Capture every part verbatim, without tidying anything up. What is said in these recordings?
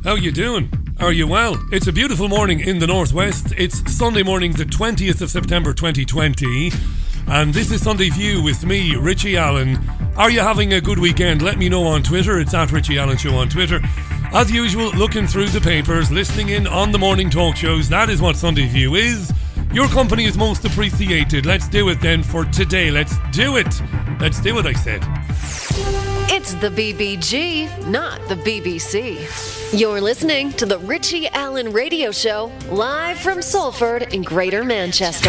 How you doing? Are you well? It's a beautiful morning in the northwest. It's Sunday morning, the twentieth of September twenty twenty. And this is Sunday View with me, Richie Allen. Are you having a good weekend? Let me know on Twitter. It's at Richie Allen Show on Twitter. As usual, looking through the papers, listening in on the morning talk shows. That is what Sunday View is. Your company is most appreciated. Let's do it then for today. Let's do it. Let's do it, I said. It's the B B G, not the B B C. You're listening to the Richie Allen Radio Show, live from Salford in Greater Manchester.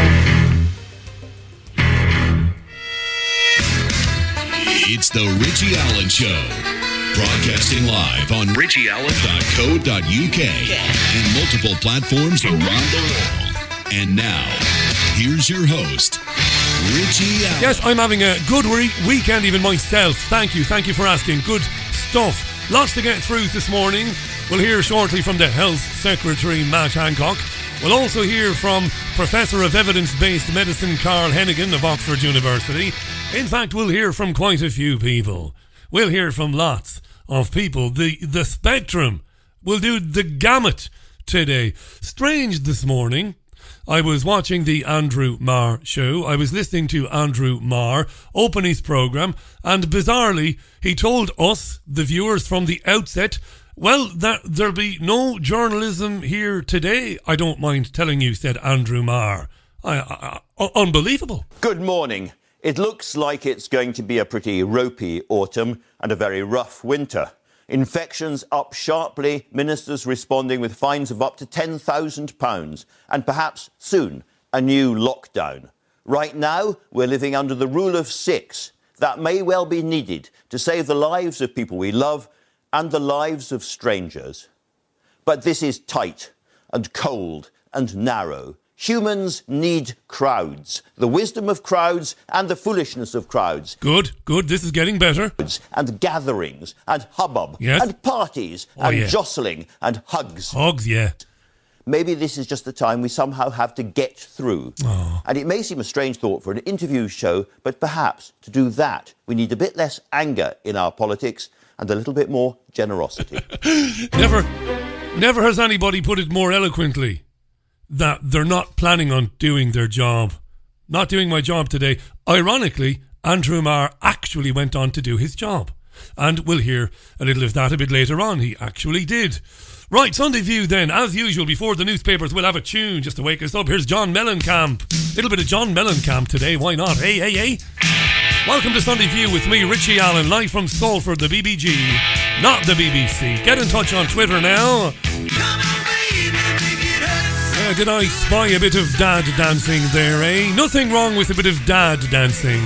It's the Richie Allen Show, broadcasting live on richie allen dot co dot uk and multiple platforms around the world. And now, here's your host, Richie Allen. Yes, I'm having a good re- weekend even myself. Thank you. Thank you for asking. Good stuff. Lots to get through this morning. We'll hear shortly from the Health Secretary, Matt Hancock. We'll also hear from Professor of Evidence-Based Medicine, Carl Hennigan of Oxford University. In fact, we'll hear from quite a few people. We'll hear from lots of people. The, the spectrum. We'll do the gamut today. Strange this morning. I was watching the Andrew Marr show. I was listening to Andrew Marr open his programme, and bizarrely, he told us, the viewers, from the outset, well, that there'll be no journalism here today. I don't mind telling you, said Andrew Marr. I, I, I, unbelievable. Good morning. It looks like it's going to be a pretty ropey autumn and a very rough winter. Infections up sharply, ministers responding with fines of up to ten thousand pounds, and perhaps soon a new lockdown. Right now, we're living under the rule of six. That may well be needed to save the lives of people we love and the lives of strangers. But this is tight and cold and narrow. Humans need crowds, the wisdom of crowds and the foolishness of crowds. Good, good, this is getting better. And gatherings and hubbub, yes. And parties oh, and yeah. jostling and hugs. Hugs, yeah. Maybe this is just the time we somehow have to get through. Oh. And it may seem a strange thought for an interview show, but perhaps to do that, we need a bit less anger in our politics and a little bit more generosity. Never, never has anybody put it more eloquently. That they're not planning on doing their job. Not doing my job today. Ironically, Andrew Marr actually went on to do his job. And we'll hear a little of that a bit later on. He actually did. Right, Sunday View then. As usual, before the newspapers, we'll have a tune just to wake us up. Here's John Mellencamp. A little bit of John Mellencamp today. Why not? Hey, hey, hey. Welcome to Sunday View with me, Richie Allen, live from Salford, the B B G, not the B B C. Get in touch on Twitter now. Uh, did I spy a bit of dad dancing there, eh? Nothing wrong with a bit of dad dancing.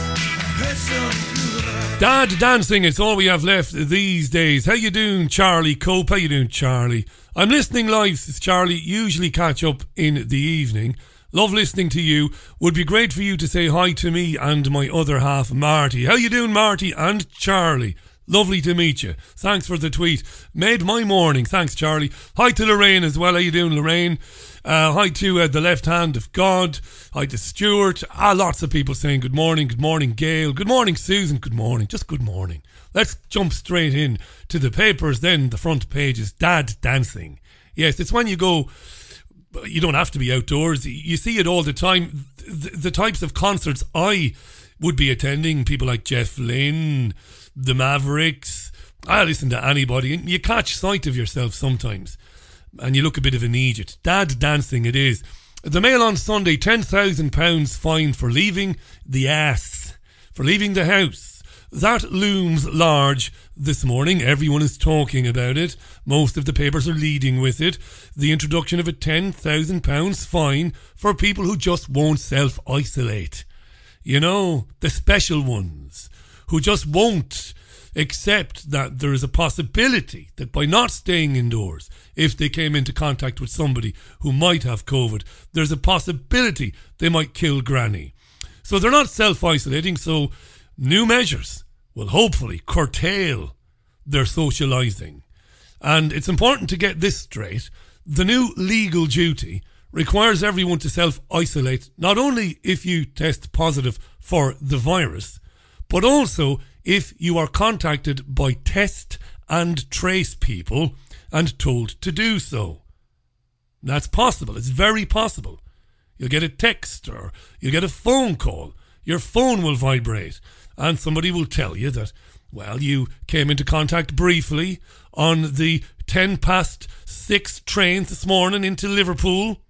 Dad dancing, it's all we have left these days. How you doing, Charlie Cope? How you doing, Charlie? I'm listening live, Charlie. Usually catch up in the evening. Love listening to you. Would be great for you to say hi to me and my other half, Marty. How you doing, Marty and Charlie? Lovely to meet you. Thanks for the tweet. Made my morning. Thanks, Charlie. Hi to Lorraine as well. How you doing, Lorraine? Uh, hi to uh, the left hand of God. Hi to Stuart. Ah, lots of people saying good morning. Good morning, Gail. Good morning, Susan. Good morning. Just good morning. Let's jump straight in to the papers then. The front page is dad dancing. Yes, it's when you go... You don't have to be outdoors. You see it all the time. The, the types of concerts I would be attending, people like Jeff Lynne, the Mavericks. I listen to anybody, and you catch sight of yourself sometimes, and you look a bit of an idiot. Dad dancing it is. The Mail on Sunday, ten thousand pounds fine for leaving the ass, for leaving the house. That looms large this morning. Everyone is talking about it. Most of the papers are leading with it. The introduction of a ten thousand pounds fine for people who just won't self-isolate. You know, the special ones who just won't accept that there is a possibility that by not staying indoors, if they came into contact with somebody who might have COVID, there's a possibility they might kill granny. So they're not self-isolating, so new measures will hopefully curtail their socialising. And it's important to get this straight. The new legal duty requires everyone to self-isolate, not only if you test positive for the virus, but also if you are contacted by test and trace people and told to do so. That's possible. It's very possible. You'll get a text or you'll get a phone call. Your phone will vibrate and somebody will tell you that, well, you came into contact briefly on the ten past six train this morning into Liverpool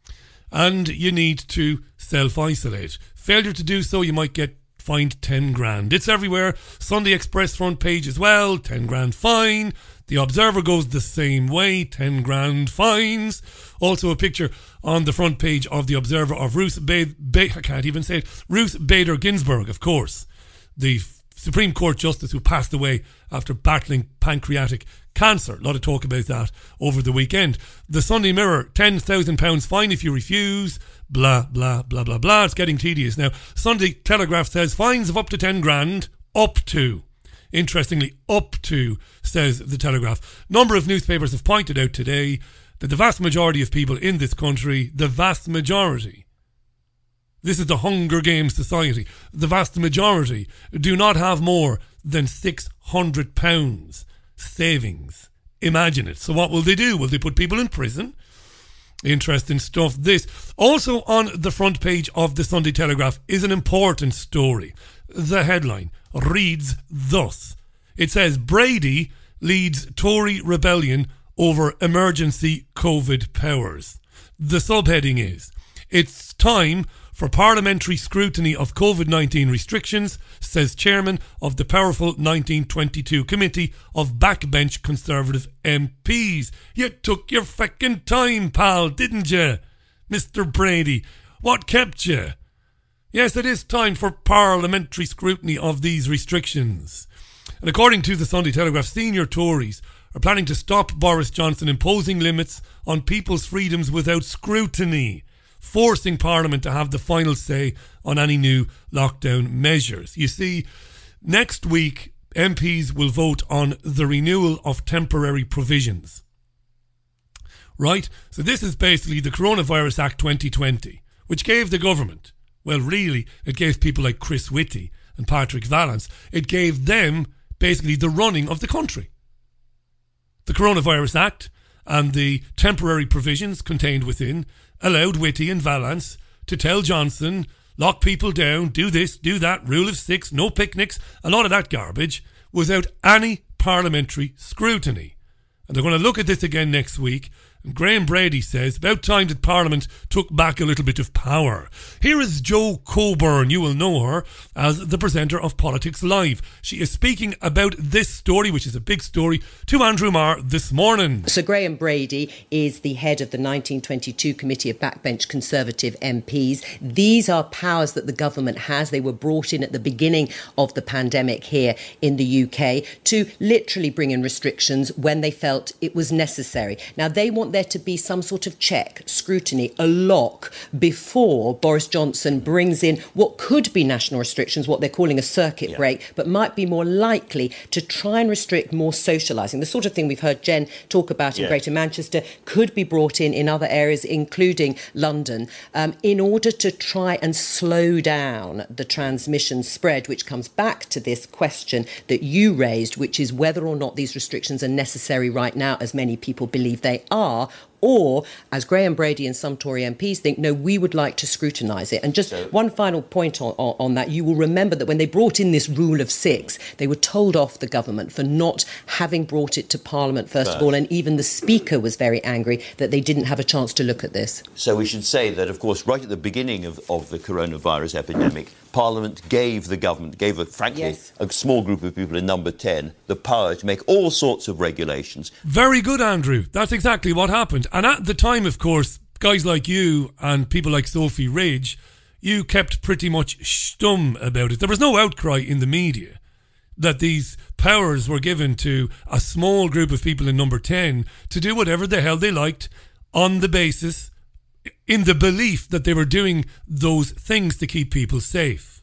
and you need to self-isolate. Failure to do so, you might get fined ten grand. It's everywhere. Sunday Express front page as well, ten grand fine. The Observer goes the same way, ten grand fines. Also a picture on the front page of the Observer of Ruth Bader, ba- I can't even say it, Ruth Bader Ginsburg, of course, the Supreme Court Justice who passed away after battling pancreatic cancer. A lot of talk about that over the weekend. The Sunday Mirror, ten thousand pounds fine if you refuse. Blah, blah, blah, blah, blah. It's getting tedious now. Sunday Telegraph says fines of up to ten grand, up to. Interestingly, up to, says the Telegraph. Number of newspapers have pointed out today that the vast majority of people in this country, the vast majority, this is the Hunger Games society, the vast majority do not have more than six hundred pounds savings. Imagine it. So what will they do? Will they put people in prison? Interesting stuff. This also on the front page of the Sunday Telegraph is an important story. The headline reads thus. It says Brady leads Tory rebellion over emergency COVID powers. The subheading is, it's time for parliamentary scrutiny of COVID nineteen restrictions, says chairman of the powerful nineteen twenty-two committee of backbench Conservative M Ps. You took your feckin' time, pal, didn't you, Mister Brady? What kept you? Yes, it is time for parliamentary scrutiny of these restrictions. And according to the Sunday Telegraph, senior Tories are planning to stop Boris Johnson imposing limits on people's freedoms without scrutiny, forcing Parliament to have the final say on any new lockdown measures. You see, next week M Ps will vote on the renewal of temporary provisions. Right? So this is basically the Coronavirus Act twenty twenty, which gave the government, well, really, it gave people like Chris Whitty and Patrick Vallance, it gave them basically the running of the country. The Coronavirus Act and the temporary provisions contained within allowed Whitty and Vallance to tell Johnson, lock people down, do this, do that, rule of six, no picnics, a lot of that garbage, without any parliamentary scrutiny. And they're going to look at this again next week. And Graham Brady says, about time that Parliament took back a little bit of power. Here is Jo Coburn. You will know her as the presenter of Politics Live. She is speaking about this story, which is a big story, to Andrew Marr this morning. Sir Graham Brady is the head of the nineteen twenty-two Committee of Backbench Conservative M Ps. These are powers that the government has. They were brought in at the beginning of the pandemic here in the U K to literally bring in restrictions when they felt it was necessary. Now, they want there to be some sort of check, scrutiny, a lock before Boris Johnson brings in what could be national restrictions, what they're calling a circuit yeah. break, but might be more likely to try and restrict more socialising. The sort of thing we've heard Jen talk about in yeah. Greater Manchester could be brought in in other areas, including London, um, in order to try and slow down the transmission spread, which comes back to this question that you raised, which is whether or not these restrictions are necessary right now, as many people believe they are, or, as Graham Brady and some Tory M Ps think, no, we would like to scrutinise it. And just so, one final point on, on, on that. You will remember that when they brought in this rule of six, they were told off, the government, for not having brought it to Parliament, first but, of all, and even the Speaker was very angry that they didn't have a chance to look at this. So we should say that, of course, right at the beginning of, of the coronavirus epidemic, Parliament gave the government, gave, a, frankly, yes. a small group of people in number ten, the power to make all sorts of regulations. Very good, Andrew. That's exactly what happened. And at the time, of course, guys like you and people like Sophie Ridge, you kept pretty much stum about it. There was no outcry in the media that these powers were given to a small group of people in number ten to do whatever the hell they liked on the basis, in the belief that they were doing those things to keep people safe.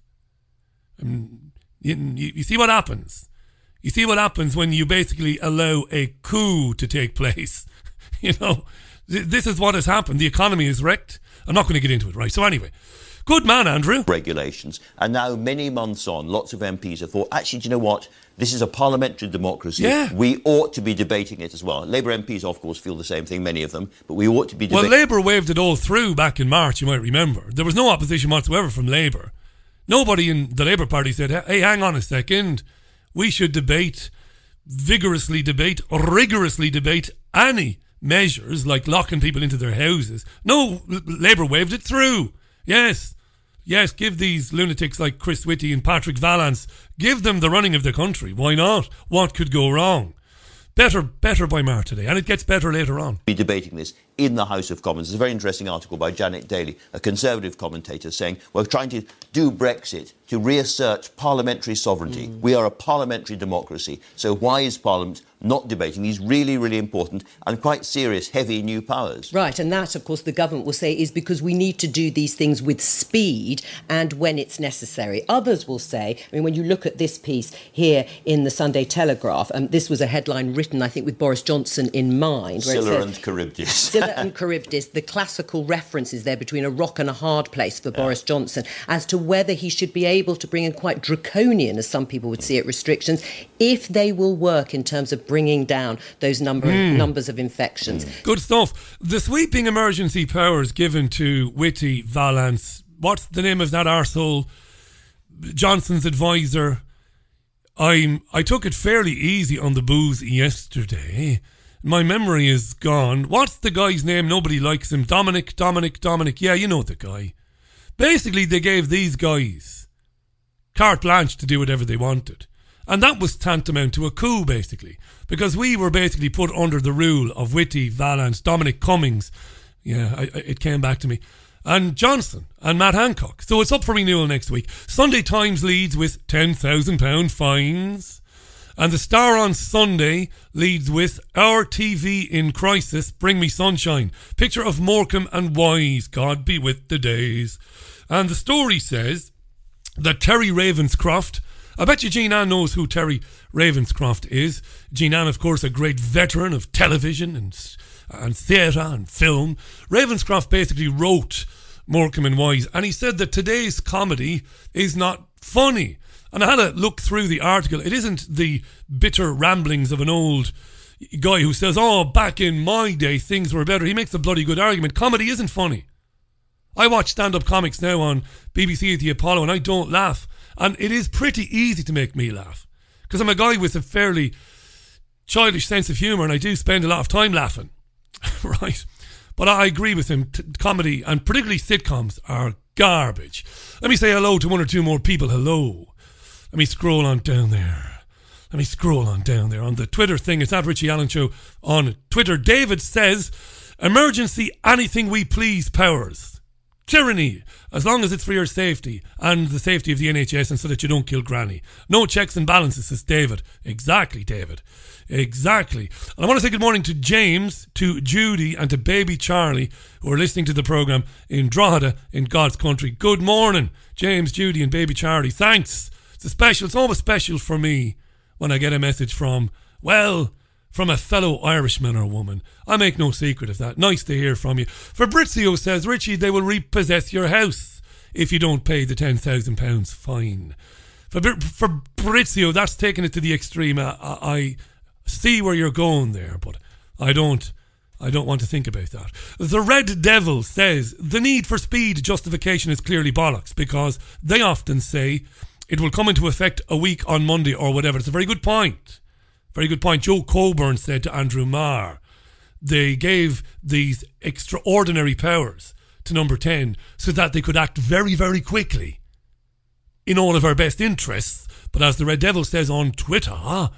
Um, you, you see what happens? You see what happens when you basically allow a coup to take place. You know, th- this is what has happened. The economy is wrecked. I'm not going to get into it, right? So anyway, Good man, Andrew. Regulations. And now, many months on, lots of M Ps have thought, actually, do you know what? This is a parliamentary democracy. Yeah. We ought to be debating it as well. Labour M Ps, of course, feel the same thing, many of them, but we ought to be debating. Well, Labour waved it all through back in March, you might remember. There was no opposition whatsoever from Labour. Nobody in the Labour Party said, hey, hang on a second, we should debate, vigorously debate, rigorously debate any measures like locking people into their houses. No, Labour waved it through. Yes. Yes, give these lunatics like Chris Whitty and Patrick Vallance, give them the running of the country. Why not? What could go wrong? Better, better by Mar today, and it gets better later on. Be debating this in the House of Commons. There's a very interesting article by Janet Daly, a Conservative commentator, saying we're trying to do Brexit to reassert parliamentary sovereignty. Mm. We are a parliamentary democracy. So why is Parliament not debating these really, really important and quite serious, heavy new powers? Right, and that, of course, the government will say is because we need to do these things with speed and when it's necessary. Others will say, I mean, when you look at this piece here in the Sunday Telegraph, and um, this was a headline written, I think, with Boris Johnson in mind. Where Scylla it says, and Charybdis. Scylla and Charybdis, the classical references there between a rock and a hard place for yeah. Boris Johnson as to whether he should be able to bring in quite draconian, as some people would see it, restrictions, if they will work in terms of bringing down those number mm. numbers of infections. Mm. Good stuff. The sweeping emergency powers given to Whitty, Vallance, what's the name of that arsehole? Johnson's advisor. I'm, I took it fairly easy on the booze yesterday. My memory is gone. What's the guy's name? Nobody likes him. Dominic, Dominic, Dominic. Yeah, you know the guy. Basically, they gave these guys carte blanche to do whatever they wanted. And that was tantamount to a coup, basically. Because we were basically put under the rule of Whitty, Vallance, Dominic Cummings. Yeah, I, I, it came back to me. And Johnson and Matt Hancock. So it's up for renewal next week. Sunday Times leads with ten thousand pounds fines. And the Star on Sunday leads with Our T V in Crisis, Bring Me Sunshine. Picture of Morecambe and Wise, God be with the days. And the story says that Terry Ravenscroft, I bet you Jean Ann knows who Terry Ravenscroft is. Jean Ann, of course, a great veteran of television and, and theatre and film. Ravenscroft basically wrote Morecambe and Wise, and he said that today's comedy is not funny. And I had a look through the article. It isn't the bitter ramblings of an old guy who says, oh, back in my day, things were better. He makes a bloody good argument. Comedy isn't funny. I watch stand-up comics now on B B C at the Apollo, and I don't laugh. And it is pretty easy to make me laugh. Because I'm a guy with a fairly childish sense of humour, and I do spend a lot of time laughing. Right? But I agree with him. T- comedy, and particularly sitcoms, are garbage. Let me say hello to one or two more people. Hello. Let me scroll on down there. Let me scroll on down there. On the Twitter thing, it's at Richie Allen Show on Twitter. David says, emergency anything we please powers. Tyranny, as long as it's for your safety and the safety of the N H S and so that you don't kill Granny. No checks and balances, says David. Exactly, David. Exactly. And I want to say good morning to James, to Judy and to baby Charlie who are listening to the programme in Drogheda in God's country. Good morning, James, Judy and baby Charlie. Thanks. It's a special, it's always special for me when I get a message from, well, from a fellow Irishman or woman. I make no secret of that. Nice to hear from you. Fabrizio says, Richie, they will repossess your house if you don't pay the ten thousand pounds fine. Fabrizio, that's taking it to the extreme. I, I see where you're going there, but I don't I don't want to think about that. The Red Devil says, the need for speed justification is clearly bollocks because they often say it will come into effect a week on Monday or whatever. It's a very good point. Very good point. Joe Coburn said to Andrew Marr, they gave these extraordinary powers to Number ten so that they could act very, very quickly in all of our best interests. But as the Red Devil says on Twitter,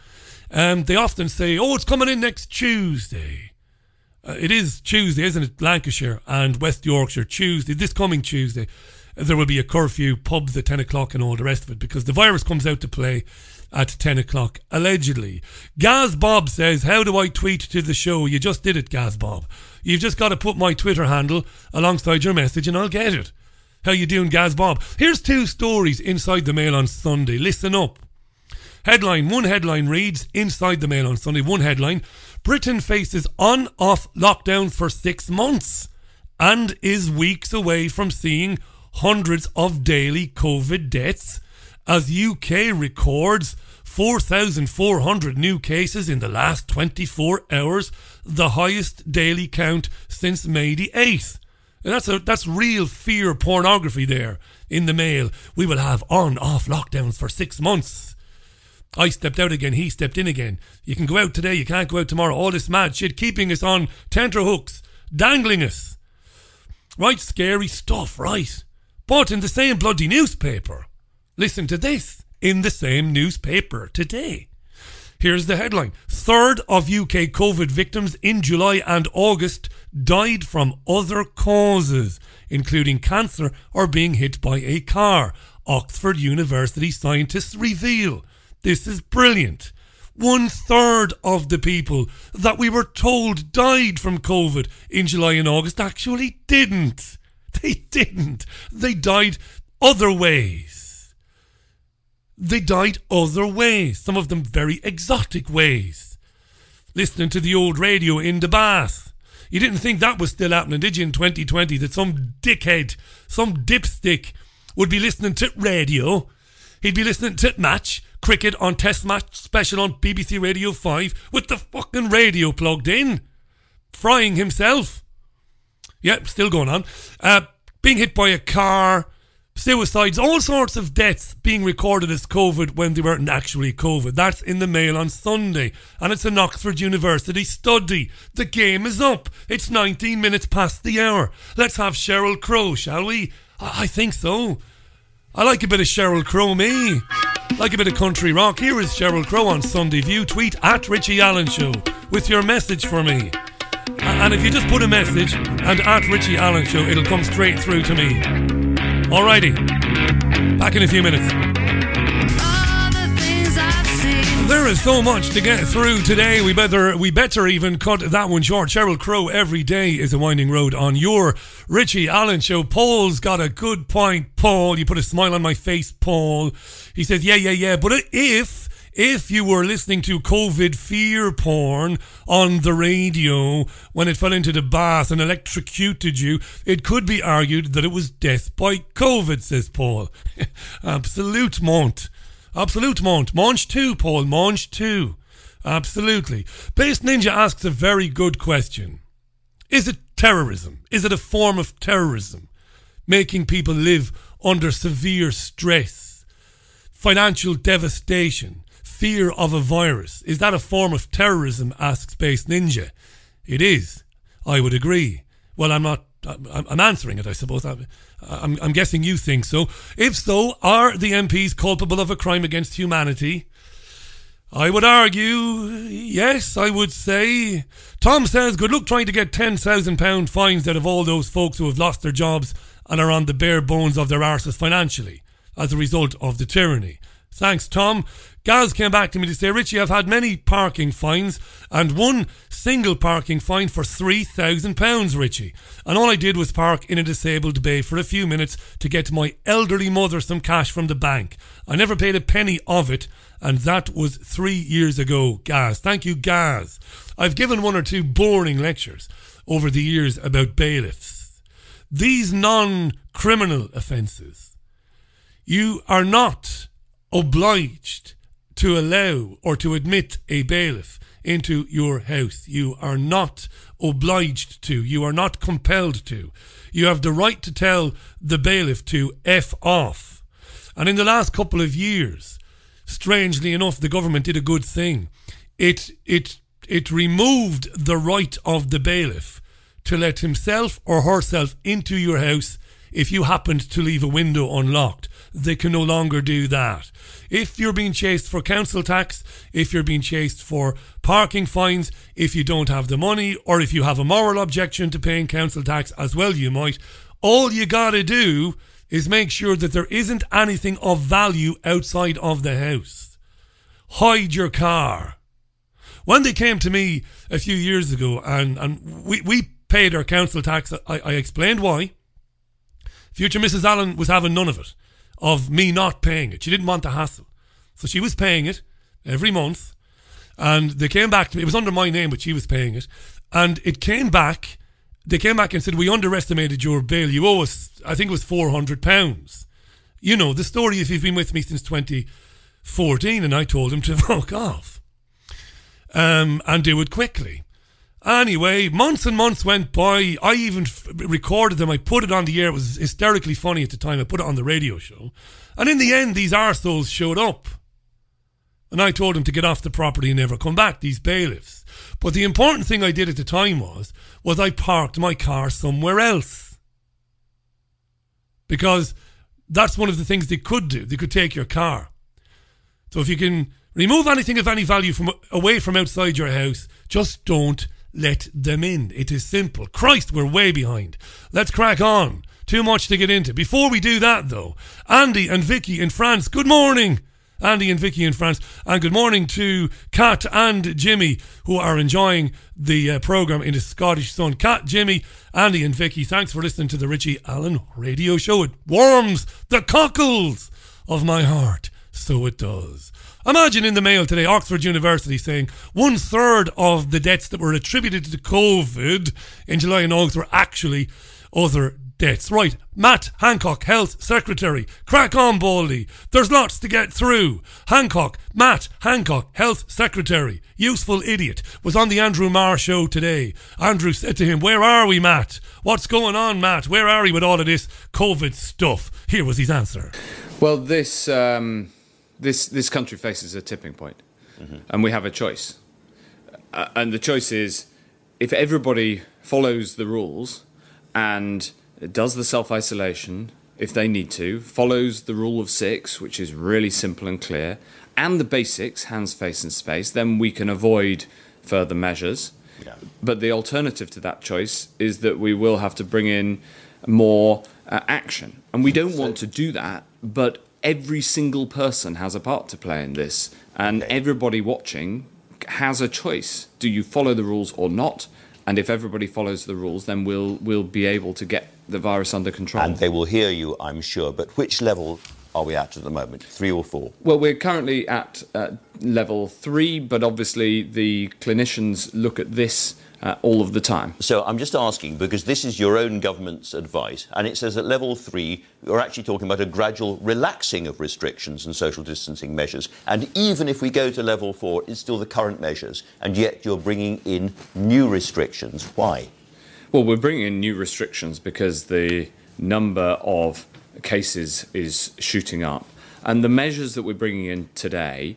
um, they often say, oh, it's coming in next Tuesday. Uh, it is Tuesday, isn't it? Lancashire and West Yorkshire, Tuesday, this coming Tuesday. There will be a curfew, pubs at ten o'clock and all the rest of it because the virus comes out to play at ten o'clock, allegedly. Gaz Bob says, how do I tweet to the show? You just did it, Gaz Bob. You've just got to put my Twitter handle alongside your message and I'll get it. How you doing, Gaz Bob? Here's two stories inside the Mail on Sunday. Listen up. Headline, one headline reads, inside the Mail on Sunday, one headline, Britain faces on-off lockdown for six months and is weeks away from seeing hundreds of daily COVID deaths as U K records four thousand four hundred new cases in the last twenty-four hours, the highest daily count since May the eighth. And that's a, that's real fear pornography there in the Mail. We will have on-off lockdowns for six months. I stepped out again, he stepped in again. You can go out today, you can't go out tomorrow. All this mad shit keeping us on tenterhooks, dangling us. Right, scary stuff, right? But in the same bloody newspaper, listen to this, in the same newspaper today. Here's the headline. Third of U K COVID victims in July and August died from other causes, including cancer or being hit by a car. Oxford University scientists reveal. This is brilliant. One third of the people that we were told died from COVID in July and August actually didn't. They didn't. They died other ways. They died other ways. Some of them very exotic ways. Listening to the old radio in the bath. You didn't think that was still happening, did you, in twenty twenty? That some dickhead, some dipstick would be listening to radio. He'd be listening to Match, cricket on Test Match special on B B C Radio five with the fucking radio plugged in. Frying himself. Yep, still going on. Uh, being hit by a car, suicides, all sorts of deaths being recorded as COVID when they weren't actually COVID. That's in the Mail on Sunday. And it's an Oxford University study. The game is up. It's nineteen minutes past the hour. Let's have Sheryl Crow, shall we? I, I think so. I like a bit of Sheryl Crow, me. Like a bit of country rock. Here is Sheryl Crow on Sunday View. Tweet at Richie Allen Show with your message for me. And if you just put a message and at Richie Allen Show, it'll come straight through to me. Alrighty. Back in a few minutes. There is so much to get through today. We better we better even cut that one short. Sheryl Crow, every day is a winding road on your Richie Allen Show. Paul's got a good point, Paul. You put a smile on my face, Paul. He says, yeah, yeah, yeah. But if... If you were listening to COVID fear porn on the radio when it fell into the bath and electrocuted you, it could be argued that it was death by COVID, says Paul. Absolute mont. Absolute mont. Munch too, Paul. Munch too. Absolutely. Base Ninja asks a very good question. Is it terrorism? Is it a form of terrorism? Making people live under severe stress, financial devastation, fear of a virus. Is that a form of terrorism, asks Space Ninja. It is. I would agree. Well, I'm not, I'm, I'm answering it, I suppose. I'm, I'm, I'm guessing you think so. If so, are the M Ps culpable of a crime against humanity? I would argue, yes, I would say. Tom says, good luck trying to get ten thousand pounds fines out of all those folks who have lost their jobs and are on the bare bones of their arses financially as a result of the tyranny. Thanks, Tom. Gaz came back to me to say, Richie, I've had many parking fines and one single parking fine for three thousand pounds, Richie. And all I did was park in a disabled bay for a few minutes to get my elderly mother some cash from the bank. I never paid a penny of it, and that was three years ago, Gaz. Thank you, Gaz. I've given one or two boring lectures over the years about bailiffs. These non-criminal offences, you are not obliged to allow or to admit a bailiff into your house. You are not obliged to. You are not compelled to. You have the right to tell the bailiff to F off. And in the last couple of years, strangely enough, the government did a good thing. It it it removed the right of the bailiff to let himself or herself into your house if you happened to leave a window unlocked. They can no longer do that. If you're being chased for council tax, if you're being chased for parking fines, if you don't have the money, or if you have a moral objection to paying council tax as well, you might, all you gotta do is make sure that there isn't anything of value outside of the house. Hide your car. When they came to me a few years ago and, and we, we paid our council tax, I, I explained why. Future Missus Allen was having none of it, of me not paying it. She didn't want the hassle. So she was paying it every month. And they came back to me. It was under my name, but she was paying it. And it came back they came back and said, we underestimated your bail. You owe us, I think it was four hundred pounds. You know, the story, if you've been with me since twenty fourteen, and I told him to fuck off. Um, and do it quickly. Anyway, months and months went by. I even f- recorded them. I put it on the air. It was hysterically funny at the time. I put it on the radio show. And in the end, these arseholes showed up. And I told them to get off the property and never come back, these bailiffs. But the important thing I did at the time was, was I parked my car somewhere else. Because that's one of the things they could do. They could take your car. So if you can remove anything of any value from away from outside your house, just don't let them in. It is simple. Christ, we're way behind. Let's crack on. Too much to get into. Before we do that, though, Andy and Vicky in France, good morning. Andy and Vicky in France. And good morning to Kat and Jimmy, who are enjoying the uh, programme in the Scottish sun. Kat, Jimmy, Andy and Vicky, thanks for listening to the Richie Allen radio show. It warms the cockles of my heart. So it does. Imagine in the Mail today, Oxford University saying one third of the deaths that were attributed to COVID in July and August were actually other deaths. Right, Matt Hancock, Health Secretary. Crack on, Baldy. There's lots to get through. Hancock, Matt Hancock, Health Secretary, useful idiot, was on the Andrew Marr show today. Andrew said to him, where are we, Matt? What's going on, Matt? Where are we with all of this COVID stuff? Here was his answer. Well, this um, this this country faces a tipping point, mm-hmm. and we have a choice. Uh, and the choice is, if everybody follows the rules and does the self-isolation, if they need to, follows the rule of six, which is really simple and clear, and the basics, hands, face and space, then we can avoid further measures. Yeah. But the alternative to that choice is that we will have to bring in more uh, action. And we don't want to do that, but every single person has a part to play in this. And okay. everybody watching has a choice. Do you follow the rules or not? And if everybody follows the rules, then we'll we'll be able to get the virus under control. And they will hear you, I'm sure. But which level are we at at the moment, three or four? Well, we're currently at uh, level three, but obviously the clinicians look at this uh, all of the time. So I'm just asking, because this is your own government's advice, and it says at level three, you're actually talking about a gradual relaxing of restrictions and social distancing measures. And even if we go to level four, it's still the current measures, and yet you're bringing in new restrictions. Why? Well, we're bringing in new restrictions because the number of cases is shooting up. And the measures that we're bringing in today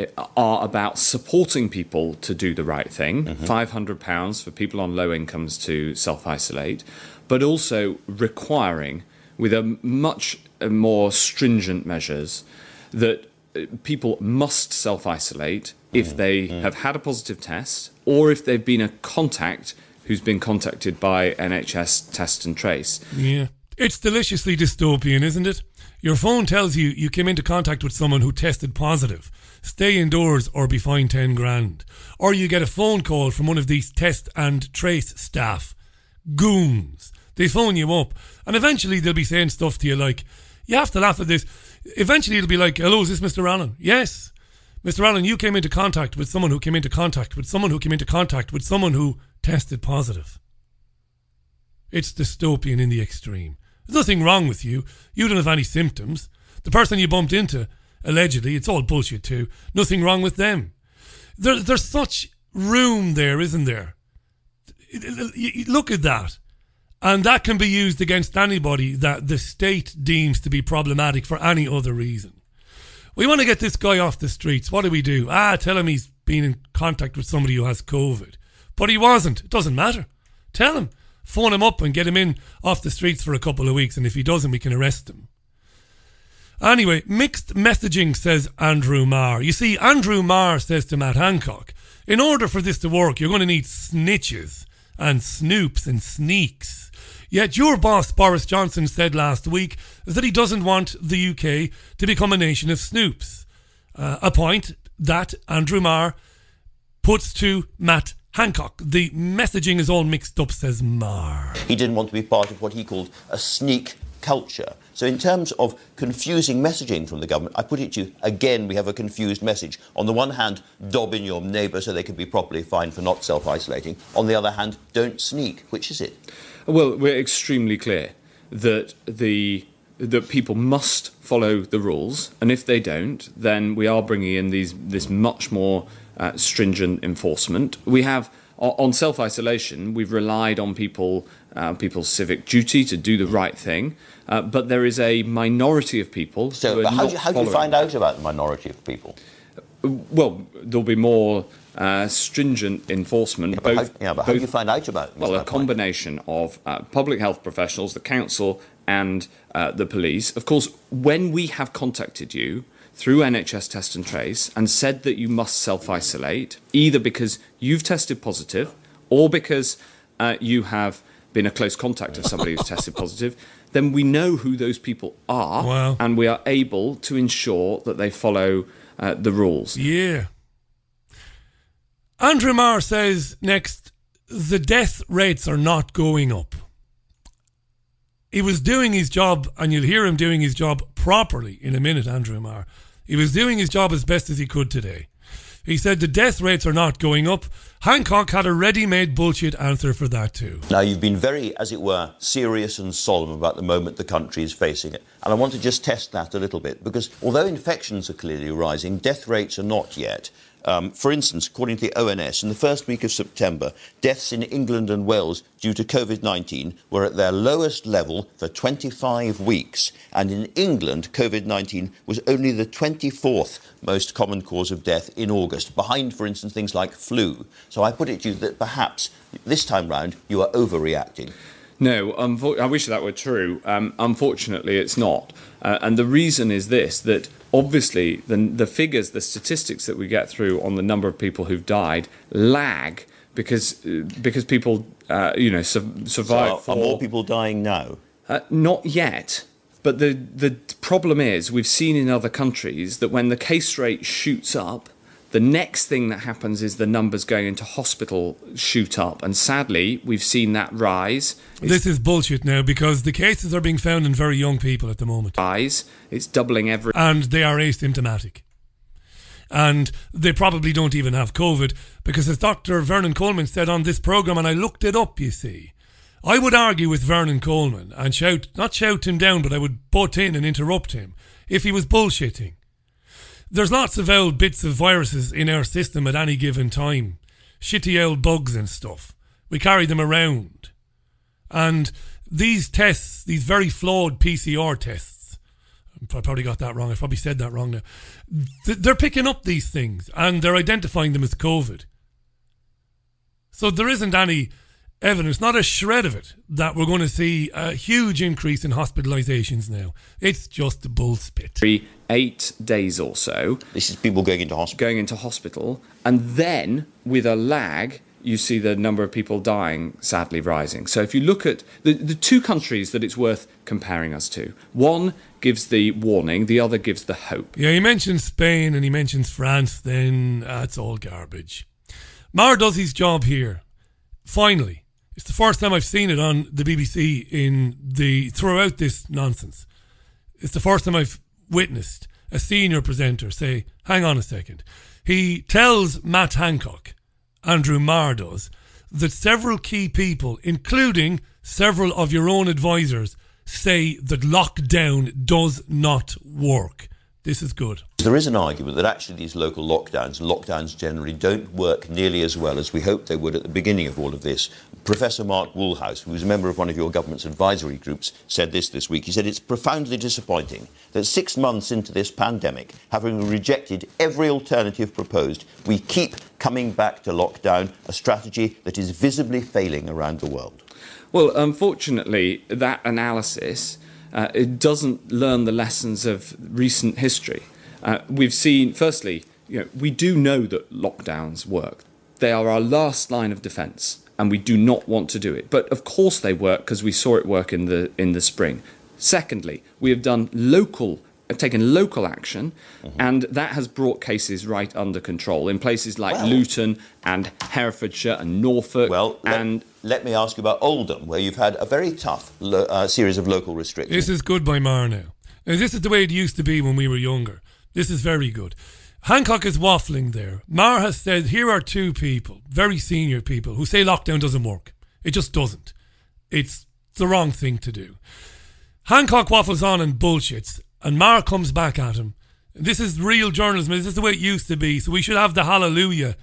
are about supporting people to do the right thing, mm-hmm. five hundred pounds for people on low incomes to self-isolate, but also requiring, with a much more stringent measures, that people must self-isolate if mm-hmm. they mm-hmm. have had a positive test or if they've been a contact who's been contacted by N H S Test and Trace. Yeah. It's deliciously dystopian, isn't it? Your phone tells you you came into contact with someone who tested positive. Stay indoors or be fined ten grand. Or you get a phone call from one of these test and trace staff. Goons. They phone you up. And eventually they'll be saying stuff to you like, you have to laugh at this. Eventually it'll be like, hello, is this Mister Allen? Yes. Mister Allen, you came into contact with someone who came into contact with someone who came into contact with someone who tested positive. It's dystopian in the extreme. There's nothing wrong with you. You don't have any symptoms. The person you bumped into, allegedly, it's all bullshit too. Nothing wrong with them. There, there's such room there, isn't there? Look at that. And that can be used against anybody that the state deems to be problematic for any other reason. We want to get this guy off the streets. What do we do? Ah, tell him he's been in contact with somebody who has COVID. But he wasn't. It doesn't matter. Tell him. Phone him up and get him in off the streets for a couple of weeks, and if he doesn't, we can arrest him. Anyway, mixed messaging, says Andrew Marr. You see, Andrew Marr says to Matt Hancock, in order for this to work, you're going to need snitches and snoops and sneaks. Yet your boss, Boris Johnson, said last week that he doesn't want the U K to become a nation of snoops. Uh, a point that Andrew Marr puts to Matt Hancock. The messaging is all mixed up, says Marr. He didn't want to be part of what he called a sneak culture. So in terms of confusing messaging from the government, I put it to you, again, we have a confused message. On the one hand, dob in your neighbour so they can be properly fined for not self-isolating. On the other hand, don't sneak. Which is it? Well, we're extremely clear that the that people must follow the rules, and if they don't, then we are bringing in these this much more uh, stringent enforcement. We have on self-isolation, we've relied on people uh, people's civic duty to do the right thing, uh, but there is a minority of people. So, who are but how, not do you, how do you find out about the minority of people? Well, there'll be more uh, stringent enforcement. Yeah, but, both, how, yeah, but both, how do you find out about it? Well, a combination of uh, public health professionals, the council, and uh, the police. Of course, when we have contacted you through N H S Test and Trace and said that you must self-isolate, either because you've tested positive or because uh, you have been a close contact of somebody who's tested positive, then we know who those people are, wow. and we are able to ensure that they follow uh, the rules. Yeah. Andrew Marr says next, the death rates are not going up. He was doing his job, and you'll hear him doing his job properly in a minute, Andrew Marr. He was doing his job as best as he could today. He said the death rates are not going up. Hancock had a ready-made bullshit answer for that too. Now, you've been very, as it were, serious and solemn about the moment the country is facing it. And I want to just test that a little bit, because although infections are clearly rising, death rates are not yet. Um, for instance, according to the O N S, in the first week of September, deaths in England and Wales due to COVID nineteen were at their lowest level for twenty-five weeks. And in England, COVID nineteen was only the twenty-fourth most common cause of death in August, behind, for instance, things like flu. So I put it to you that perhaps this time round you are overreacting. No, unfo- I wish that were true. Um, unfortunately, it's not. Uh, and the reason is this, that obviously the, the figures, the statistics that we get through on the number of people who've died lag because uh, because people, uh, you know, su- survive so for... Are more people dying now? Uh, not yet. But the, the problem is, we've seen in other countries that when the case rate shoots up, the next thing that happens is the numbers going into hospital shoot up. And sadly, we've seen that rise. It's this is bullshit now, because the cases are being found in very young people at the moment. Rise. It's doubling every... And they are asymptomatic. And they probably don't even have COVID, because as Doctor Vernon Coleman said on this programme, and I looked it up, you see, I would argue with Vernon Coleman and shout, not shout him down, but I would butt in and interrupt him if he was bullshitting. There's lots of old bits of viruses in our system at any given time. Shitty old bugs and stuff. We carry them around. And these tests, these very flawed P C R tests, I probably got that wrong, I probably said that wrong now. They're picking up these things and they're identifying them as COVID. So there isn't any evidence, not a shred of it, that we're going to see a huge increase in hospitalisations now. It's just a bull spit. Eight days or so. This is people going into hospital. Going into hospital. And then, with a lag, you see the number of people dying sadly rising. So if you look at the, the two countries that it's worth comparing us to, one gives the warning, the other gives the hope. Yeah, he mentions Spain and he mentions France, then that's all garbage. Marr does his job here. Finally. It's the first time I've seen it on the B B C in the throughout this nonsense. It's the first time I've witnessed a senior presenter say, hang on a second. He tells Matt Hancock, Andrew Marr does, that several key people, including several of your own advisors, say that lockdown does not work. This is good. There is an argument that actually these local lockdowns, lockdowns generally, don't work nearly as well as we hoped they would at the beginning of all of this. Professor Mark Woolhouse, who was a member of one of your government's advisory groups, said this this week. He said it's profoundly disappointing that six months into this pandemic, having rejected every alternative proposed, we keep coming back to lockdown, a strategy that is visibly failing around the world. Well, unfortunately, that analysis... Uh, it doesn't learn the lessons of recent history. Uh, we've seen, firstly, you know, we do know that lockdowns work. They are our last line of defence, and we do not want to do it. But of course they work because we saw it work in the in the spring. Secondly, we have done local taken local action, mm-hmm. and that has brought cases right under control in places like well, Luton and Herefordshire and Norfolk. Well, let, and let me ask you about Oldham, where you've had a very tough lo- uh, series of local restrictions. This is good by Mar now. And this is the way it used to be when we were younger. This is very good. Hancock is waffling there. Mar has said, here are two people, very senior people, who say lockdown doesn't work. It just doesn't. It's the wrong thing to do. Hancock waffles on and bullshits, and Mar comes back at him. This is real journalism. This is the way it used to be. So we should have the hallelujah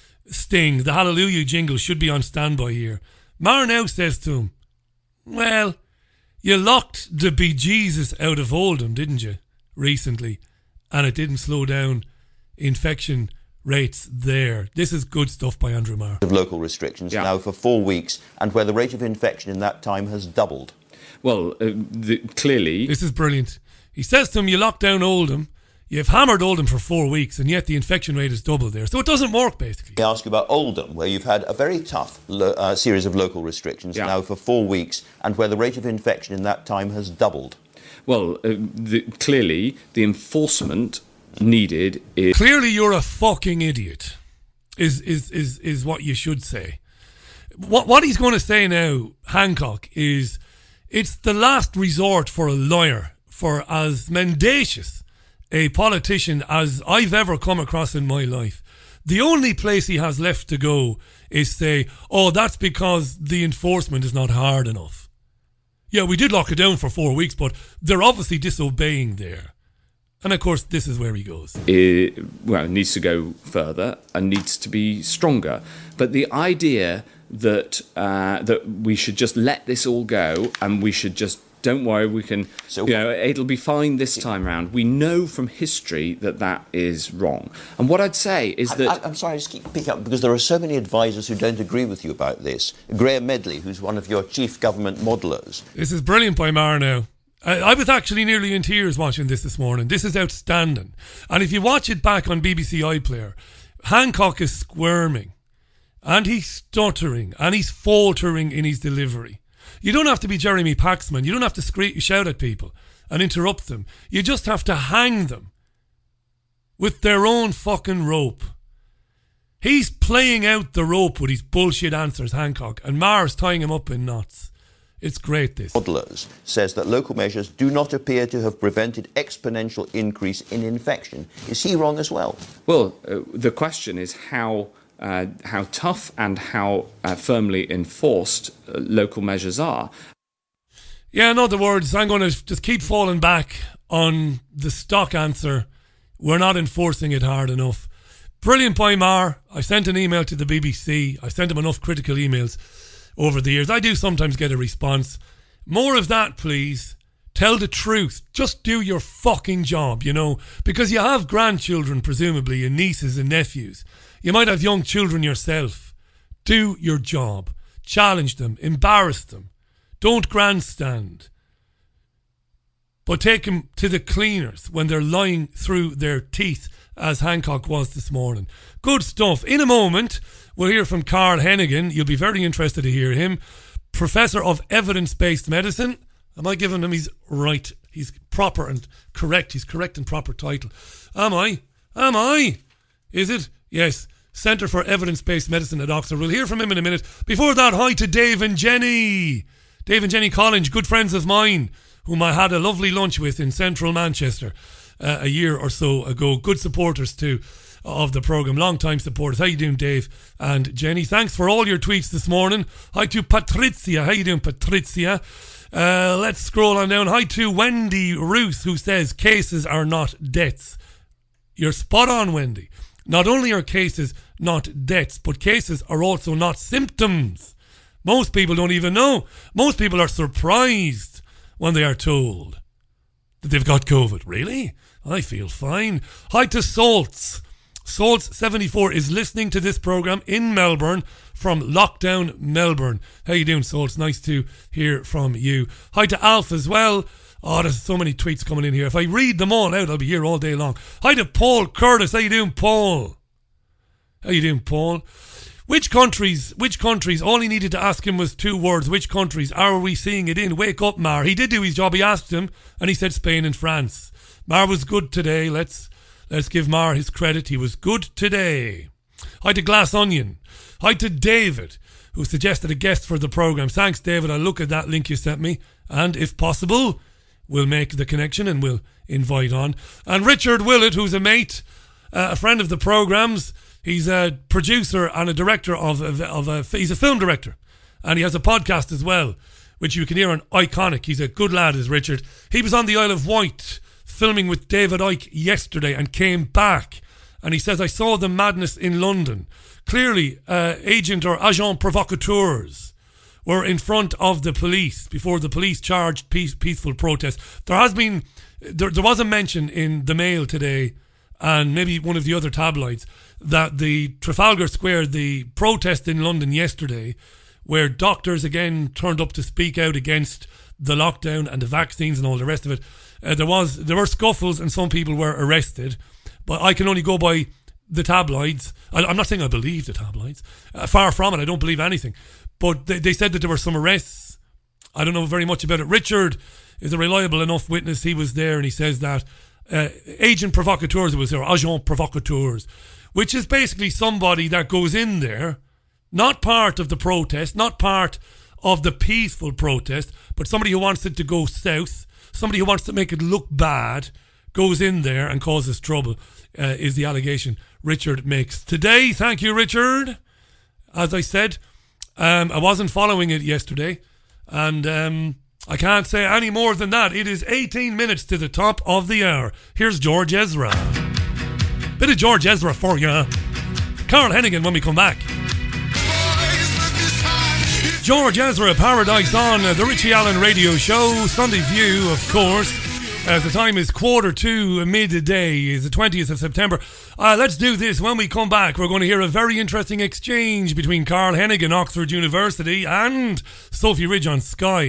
sting. The hallelujah jingle should be on standby here. Mar now says to him, well, you locked the bejesus out of Oldham, didn't you, recently? And it didn't slow down infection rates there. This is good stuff by Andrew Marr. Of local restrictions yeah. now for four weeks, and where the rate of infection in that time has doubled. Well, uh, the, clearly... This is brilliant. He says to him, you locked down Oldham, you've hammered Oldham for four weeks, and yet the infection rate is doubled there. So it doesn't work, basically. I ask you about Oldham, where you've had a very tough lo- uh, series of local restrictions yeah. now for four weeks, and where the rate of infection in that time has doubled. Well, uh, the, clearly, the enforcement needed is... Clearly you're a fucking idiot, is is is, is what you should say. What, what he's going to say now, Hancock, is it's the last resort for a lawyer, for as mendacious a politician as I've ever come across in my life. The only place he has left to go is say, oh, that's because the enforcement is not hard enough. Yeah, we did lock it down for four weeks, but they're obviously disobeying there. And of course, this is where he goes. It, well, it needs to go further and needs to be stronger. But the idea that uh, that we should just let this all go and we should just, don't worry, we can, so, you know, it'll be fine this time round. We know from history that that is wrong. And what I'd say is that... I, I'm sorry, I just keep picking up, because there are so many advisors who don't agree with you about this. Graham Medley, who's one of your chief government modellers. This is brilliant by Mar now. I, I was actually nearly in tears watching this this morning. This is outstanding. And if you watch it back on B B C iPlayer, Hancock is squirming, and he's stuttering, and he's faltering in his delivery. You don't have to be Jeremy Paxman. You don't have to scream, shout at people and interrupt them. You just have to hang them with their own fucking rope. He's playing out the rope with his bullshit answers, Hancock, and Mar's tying him up in knots. It's great, this. Modellers says that local measures do not appear to have prevented exponential increase in infection. Is he wrong as well? Well, uh, the question is how... Uh, how tough and how uh, firmly enforced uh, local measures are. Yeah, in other words, I'm going to just keep falling back on the stock answer. We're not enforcing it hard enough. Brilliant by Mar. I sent an email to the B B C. I sent him enough critical emails over the years. I do sometimes get a response. More of that, please. Tell the truth. Just do your fucking job, you know, because you have grandchildren, presumably, and nieces and nephews. You might have young children yourself. Do your job. Challenge them. Embarrass them. Don't grandstand. But take them to the cleaners when they're lying through their teeth, as Hancock was this morning. Good stuff. In a moment, we'll hear from Carl Hennigan. You'll be very interested to hear him. Professor of Evidence-Based Medicine. Am I giving him his right? He's proper and correct. He's correct and proper title. Am I? Am I? Is it? Yes, Centre for Evidence-Based Medicine at Oxford. We'll hear from him in a minute. Before that, hi to Dave and Jenny. Dave and Jenny Collins, good friends of mine, whom I had a lovely lunch with in central Manchester uh, a year or so ago. Good supporters too of the programme, long-time supporters. How you doing, Dave and Jenny? Thanks for all your tweets this morning. Hi to Patricia. How you doing, Patricia? Uh, let's scroll on down. Hi to Wendy Roos, who says cases are not deaths. You're spot on, Wendy. Not only are cases not deaths, but cases are also not symptoms. Most people don't even know. Most people are surprised when they are told that they've got COVID. Really? I feel fine. Hi to Salts. Salts seventy-four is listening to this programme in Melbourne from Lockdown, Melbourne. How you doing, Salts? Nice to hear from you. Hi to Alf as well. Oh, there's so many tweets coming in here. If I read them all out, I'll be here all day long. Hi to Paul Curtis. How you doing, Paul? How you doing, Paul? Which countries, which countries, all he needed to ask him was two words. Which countries are we seeing it in? Wake up, Mar. He did do his job. He asked him, and he said Spain and France. Mar was good today. Let's let's give Mar his credit. He was good today. Hi to Glass Onion. Hi to David, who suggested a guest for the programme. Thanks, David. I'll look at that link you sent me. And if possible, we'll make the connection and we'll invite on. And Richard Willett, who's a mate, uh, a friend of the programme's. He's a producer and a director of, of, of a... He's a film director. And he has a podcast as well, which you can hear on Iconic. He's a good lad, is Richard. He was on the Isle of Wight filming with David Icke yesterday and came back. And he says, I saw the madness in London. Clearly, uh, agent or agent provocateurs were in front of the police before the police charged peace, peaceful protest. There has been, there, there was a mention in the Mail today and maybe one of the other tabloids that the Trafalgar Square, the protest in London yesterday, where doctors again turned up to speak out against the lockdown and the vaccines and all the rest of it, uh, there was there were scuffles and some people were arrested. But I can only go by the tabloids. I, I'm not saying I believe the tabloids. Uh, far from it. I don't believe anything. But they, they said that there were some arrests. I don't know very much about it. Richard is a reliable enough witness. He was there and he says that uh, agent provocateurs was there, agent provocateurs, which is basically somebody that goes in there, not part of the protest, not part of the peaceful protest, but somebody who wants it to go south, somebody who wants to make it look bad, goes in there and causes trouble, uh, is the allegation Richard makes today. Thank you, Richard. As I said, um, I wasn't following it yesterday, and um, I can't say any more than that. It is eighteen minutes to the top of the hour. Here's George Ezra. Bit of George Ezra for you. Carl Hennigan when we come back. George Ezra, Paradise on uh, the Richie Allen Radio Show, Sunday View, of course. As the time is quarter to midday, is the twentieth of September. Uh, let's do this. When we come back, we're going to hear a very interesting exchange between Carl Hennigan, Oxford University, and Sophie Ridge on Sky.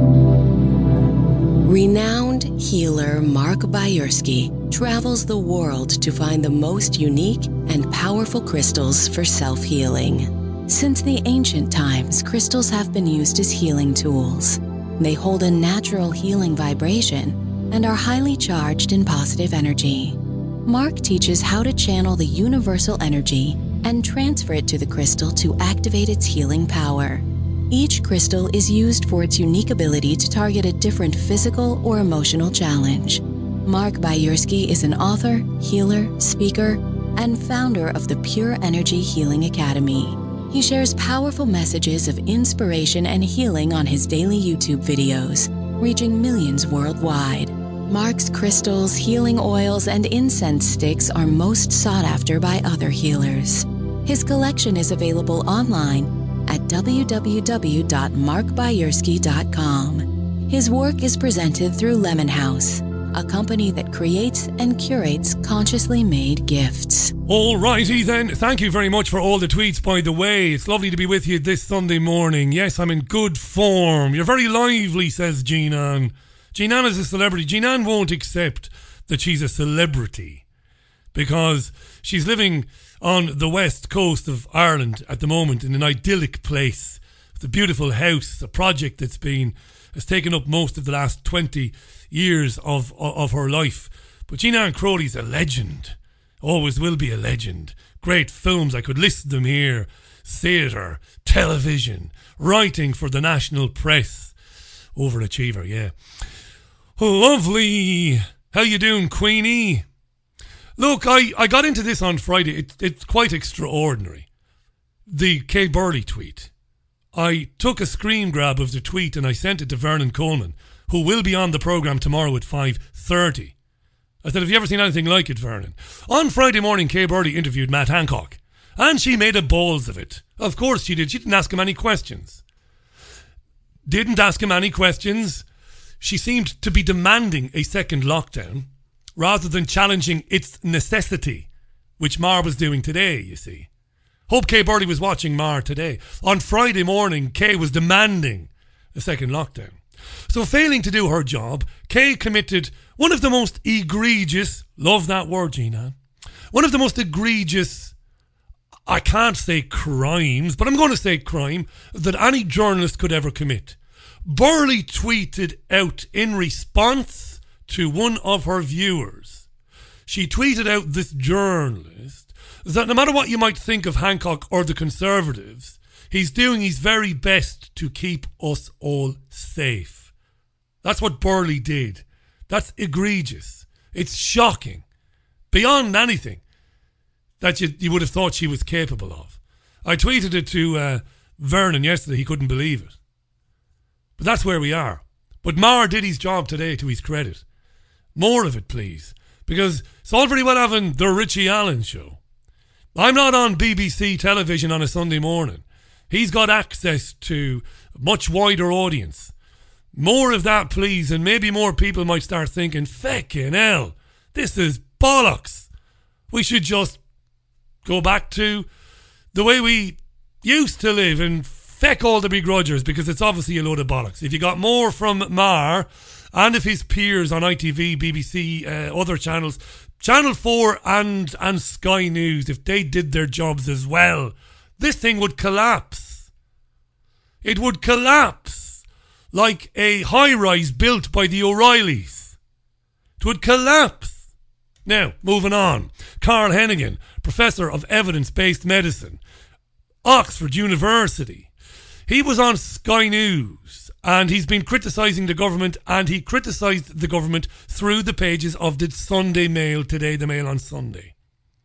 Renowned healer Mark Bayersky travels the world to find the most unique and powerful crystals for self-healing. Since the ancient times, crystals have been used as healing tools. They hold a natural healing vibration and are highly charged in positive energy. Mark teaches how to channel the universal energy and transfer it to the crystal to activate its healing power. Each crystal is used for its unique ability to target a different physical or emotional challenge. Mark Bayersky is an author, healer, speaker, and founder of the Pure Energy Healing Academy. He shares powerful messages of inspiration and healing on his daily YouTube videos, reaching millions worldwide. Mark's crystals, healing oils, and incense sticks are most sought after by other healers. His collection is available online at w w w dot mark bayersky dot com. His work is presented through Lemon House, a company that creates and curates consciously made gifts. Alrighty then, thank you very much for all the tweets, by the way. It's lovely to be with you this Sunday morning. Yes, I'm in good form. You're very lively, says Jean-Anne. Jean-Anne is a celebrity. Jean-Anne won't accept that she's a celebrity because she's living on the west coast of Ireland at the moment in an idyllic place. It's a beautiful house, a project that's been has taken up most of the last twenty years of, of, of her life. But Jean-Anne Crowley's a legend. Always will be a legend. Great films, I could list them here. Theatre, television, writing for the national press. Overachiever, yeah. Lovely. How you doing, Queenie? Look, I, I got into this on Friday. It, it's quite extraordinary. The Kay Burley tweet. I took a screen grab of the tweet and I sent it to Vernon Coleman, who will be on the programme tomorrow at five thirty. I said, have you ever seen anything like it, Vernon? On Friday morning, Kay Burley interviewed Matt Hancock. And she made a balls of it. Of course she did. She didn't ask him any questions. Didn't ask him any questions. She seemed to be demanding a second lockdown rather than challenging its necessity, which Mar was doing today, you see. Hope Kay Burley was watching Mar today. On Friday morning, Kay was demanding a second lockdown. So failing to do her job, Kay committed one of the most egregious, love that word, Gina, one of the most egregious, I can't say crimes, but I'm going to say crime, that any journalist could ever commit. Burley tweeted out in response to one of her viewers. She tweeted out this journalist that no matter what you might think of Hancock or the Conservatives, he's doing his very best to keep us all safe. That's what Burley did. That's egregious. It's shocking. Beyond anything that you, you would have thought she was capable of. I tweeted it to uh, Vernon yesterday. He couldn't believe it. But that's where we are. But Maher did his job today, to his credit. More of it, please. Because it's all very well having the Richie Allen show. I'm not on B B C television on a Sunday morning. He's got access to a much wider audience. More of that, please, and maybe more people might start thinking, feckin' hell, this is bollocks. We should just go back to the way we used to live and feck all the begrudgers, because it's obviously a load of bollocks. If you got more from Maher and of his peers on I T V, B B C, uh, other channels, Channel four and, and Sky News, if they did their jobs as well, this thing would collapse. It would collapse like a high-rise built by the O'Reillys. It would collapse. Now, moving on. Carl Hennigan, Professor of Evidence-Based Medicine, Oxford University. He was on Sky News and he's been criticising the government, and he criticised the government through the pages of the Sunday Mail today, the Mail on Sunday.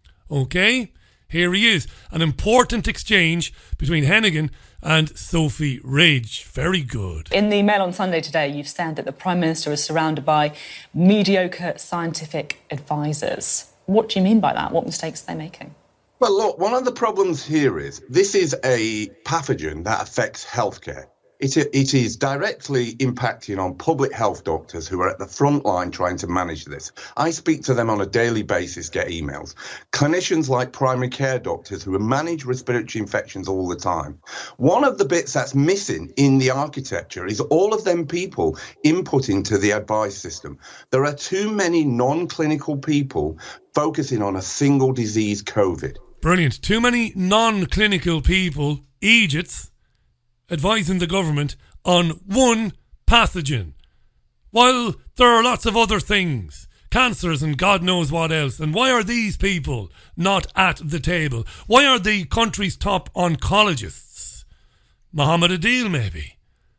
Okay? Here he is. An important exchange between Hennigan and Sophie Ridge. Very good. In the Mail on Sunday today, you've said that the Prime Minister is surrounded by mediocre scientific advisors. What do you mean by that? What mistakes are they making? Well, look, one of the problems here is this is a pathogen that affects healthcare. It, it is directly impacting on public health doctors who are at the front line trying to manage this. I speak to them on a daily basis, get emails. Clinicians like primary care doctors who manage respiratory infections all the time. One of the bits that's missing in the architecture is all of them people inputting to the advice system. There are too many non-clinical people focusing on a single disease, COVID. Brilliant. Too many non-clinical people, Egypts, advising the government on one pathogen, while there are lots of other things, cancers and God knows what else. And why are these people not at the table? Why are the country's top oncologists, Mohammed Adil maybe,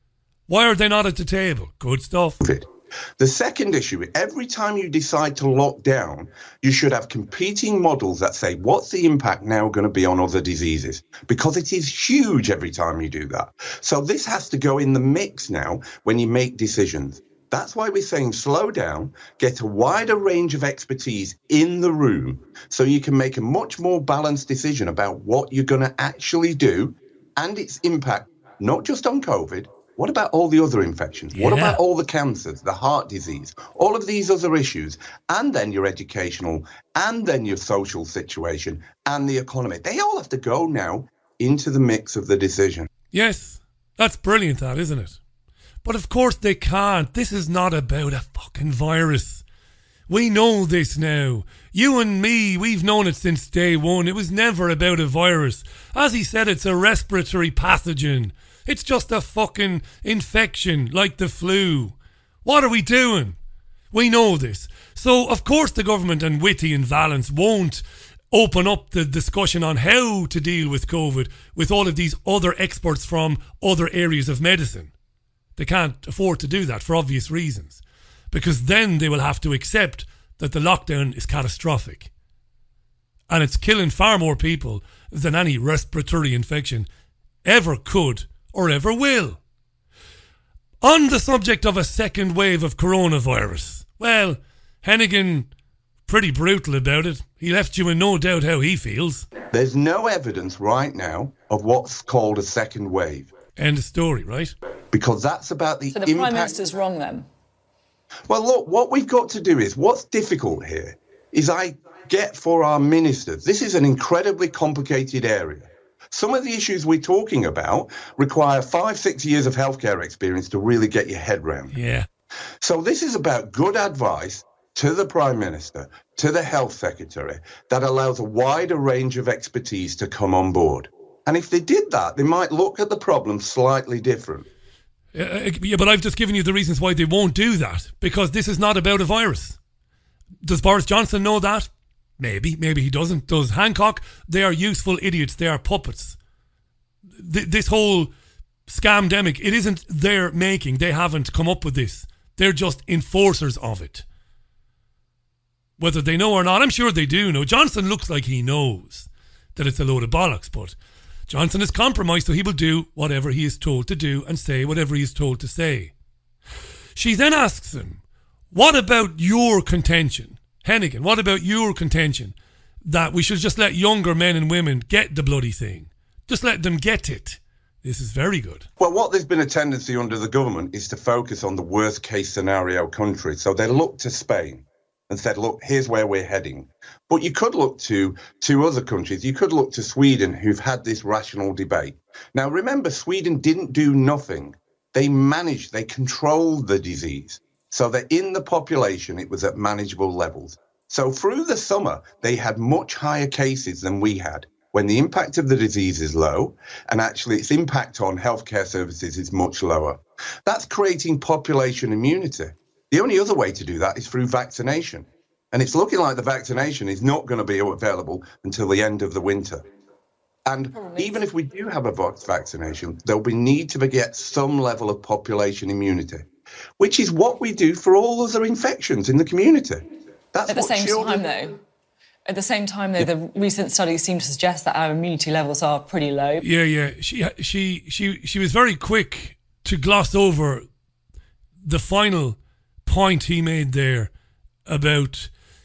why are they not at the table? Good stuff. The second issue, every time you decide to lock down, you should have competing models that say, what's the impact now going to be on other diseases? Because it is huge every time you do that. So this has to go in the mix now when you make decisions. That's why we're saying slow down, get a wider range of expertise in the room so you can make a much more balanced decision about what you're going to actually do and its impact, not just on COVID. What about all the other infections? Yeah. What about all the cancers, the heart disease, all of these other issues, and then your educational, and then your social situation, and the economy? They all have to go now into the mix of the decision. Yes, that's brilliant, that, isn't it? But of course they can't. This is not about a fucking virus. We know this now. You and me, we've known it since day one. It was never about a virus. As he said, it's a respiratory pathogen. It's just a fucking infection like the flu. What are we doing? We know this. So, of course, the government and Whitty and Valence won't open up the discussion on how to deal with COVID with all of these other experts from other areas of medicine. They can't afford to do that for obvious reasons, because then they will have to accept that the lockdown is catastrophic. And it's killing far more people than any respiratory infection ever could or ever will. On the subject of a second wave of coronavirus, well, Hennigan, pretty brutal about it. He left you in no doubt how he feels. There's no evidence right now of what's called a second wave. End of story, right? Because that's about the impact. So the impact. Prime Minister's wrong then? Well, look, what we've got to do is, what's difficult here is I get for our ministers, this is an incredibly complicated area. Some of the issues we're talking about require five, six years of healthcare experience to really get your head round. Yeah. So this is about good advice to the Prime Minister, to the Health Secretary, that allows a wider range of expertise to come on board. And if they did that, they might look at the problem slightly different. Uh, yeah, but I've just given you the reasons why they won't do that. Because this is not about a virus. Does Boris Johnson know that? Maybe. Maybe he doesn't. Does Hancock? They are useful idiots. They are puppets. Th- this whole scamdemic, it isn't their making. They haven't come up with this. They're just enforcers of it. Whether they know or not, I'm sure they do know. Johnson looks like he knows that it's a load of bollocks, but Johnson is compromised, so he will do whatever he is told to do and say whatever he is told to say. She then asks him, what about your contention, Hennigan, what about your contention that we should just let younger men and women get the bloody thing? Just let them get it. This is very good. Well, what there's been a tendency under the government is to focus on the worst case scenario country. So they looked to Spain and said, look, here's where we're heading. But you could look to two other countries. You could look to Sweden, who've had this rational debate. Now, remember, Sweden didn't do nothing. They managed, they controlled the disease so that in the population, it was at manageable levels. So through the summer, they had much higher cases than we had, when the impact of the disease is low, and actually its impact on healthcare services is much lower. That's creating population immunity. The only other way to do that is through vaccination. And it's looking like the vaccination is not going to be available until the end of the winter. And even if we do have a vaccination, there'll be need to get some level of population immunity, which is what we do for all other infections in the community. That's At the what same children... time, though, At the same time, though, the recent studies seem to suggest that our immunity levels are pretty low. Yeah, yeah. She she she she was very quick to gloss over the final point he made there about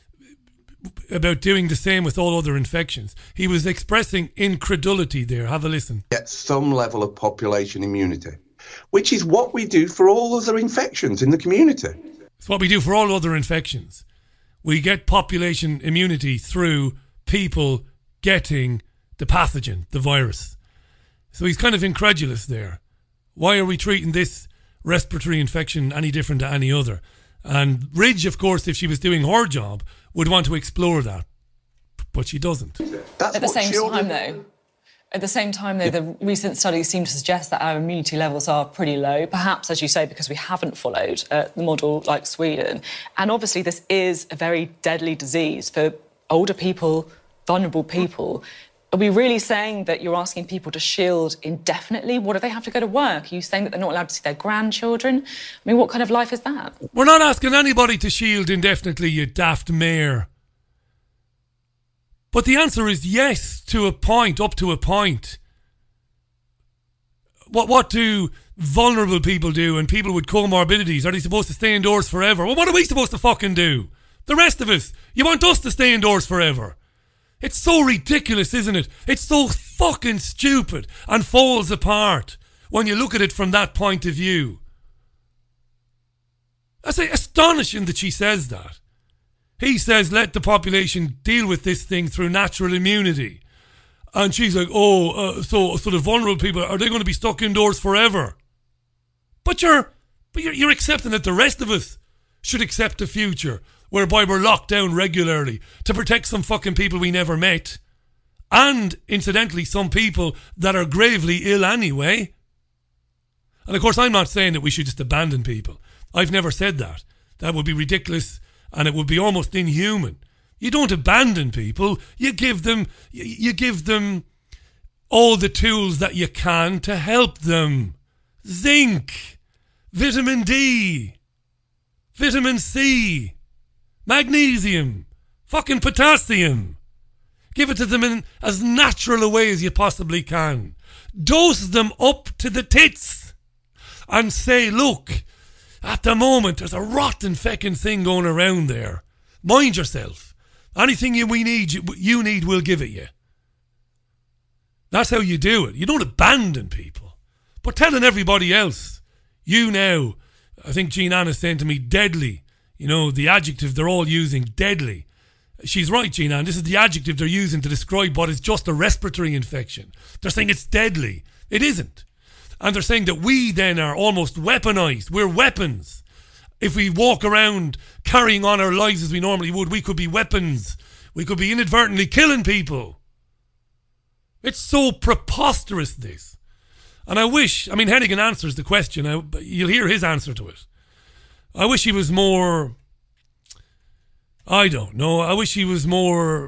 about doing the same with all other infections. He was expressing incredulity there. Have a listen. Get some level of population immunity, which is what we do for all other infections in the community. It's what we do for all other infections. We get population immunity through people getting the pathogen, the virus. So he's kind of incredulous there. Why are we treating this respiratory infection any different to any other? And Ridge, of course, if she was doing her job, would want to explore that. But she doesn't. That's At the same children... time, though, At the same time, though, the recent studies seem to suggest that our immunity levels are pretty low, perhaps, as you say, because we haven't followed uh, the model like Sweden. And obviously this is a very deadly disease for older people, vulnerable people. Are we really saying that you're asking people to shield indefinitely? What, do they have to go to work? Are you saying that they're not allowed to see their grandchildren? I mean, what kind of life is that? We're not asking anybody to shield indefinitely, you daft mayor. But the answer is yes, to a point, up to a point. What what do vulnerable people do and people with comorbidities? Are they supposed to stay indoors forever? Well, what are we supposed to fucking do? The rest of us. You want us to stay indoors forever? It's so ridiculous, isn't it? It's so fucking stupid and falls apart when you look at it from that point of view. I say, astonishing that she says that. He says, let the population deal with this thing through natural immunity. And she's like, oh, uh, so so the vulnerable people, are they going to be stuck indoors forever? But you're, but you're, you're accepting that the rest of us should accept a future whereby we're locked down regularly to protect some fucking people we never met. And, incidentally, some people that are gravely ill anyway. And, of course, I'm not saying that we should just abandon people. I've never said that. That would be ridiculous. And it would be almost inhuman. You don't abandon people. You give them, you give them all the tools that you can to help them. Zinc, vitamin D, vitamin C, magnesium, fucking potassium. Give it to them in as natural a way as you possibly can. Dose them up to the tits and say, look, at the moment, there's a rotten feckin' thing going around there. Mind yourself. Anything you, we need, you, you need, we'll give it you. That's how you do it. You don't abandon people. But telling everybody else, you now, I think Jean Ann is saying to me, deadly. You know, the adjective they're all using, deadly. She's right, Jean Ann. This is the adjective they're using to describe what is just a respiratory infection. They're saying it's deadly. It isn't. And they're saying that we then are almost weaponized. We're weapons. If we walk around carrying on our lives as we normally would, we could be weapons. We could be inadvertently killing people. It's so preposterous, this. And I wish, I mean, Hennigan answers the question. I, you'll hear his answer to it. I wish he was more, I don't know, I wish he was more